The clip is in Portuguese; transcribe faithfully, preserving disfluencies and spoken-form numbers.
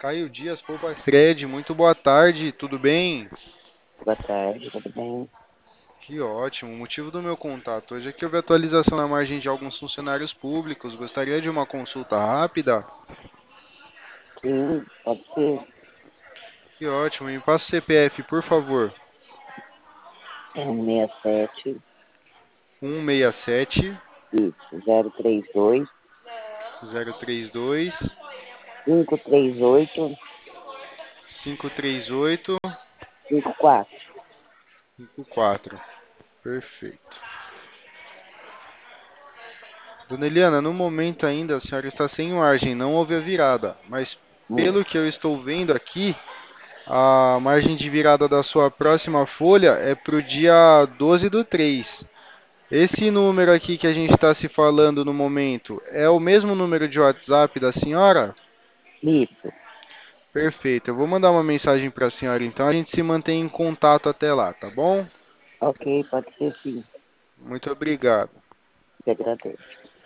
Caio Dias Poupa Fred, muito boa tarde, tudo bem? Boa tarde, tudo bem? Que ótimo. O motivo do meu contato hoje é que houve atualização na margem de alguns funcionários públicos. Gostaria de uma consulta rápida? Sim, pode ser. Que ótimo. Me passa o C P F, por favor. É um seis sete, um seis sete isso, zero três dois, zero três dois cinco três oito, cinco três oito cinco quatro. cinco quatro. Perfeito. Dona Eliana, no momento ainda a senhora está sem margem, não houve a virada, mas Hum, pelo que eu estou vendo aqui, a margem de virada da sua próxima folha é para o dia doze do três. Esse número aqui que a gente está se falando no momento é o mesmo número de WhatsApp da senhora? isso, Perfeito. Eu vou mandar uma mensagem para a senhora, então a gente se mantém em contato até lá, tá bom? ok, pode ser sim, Muito obrigado. te agradeço.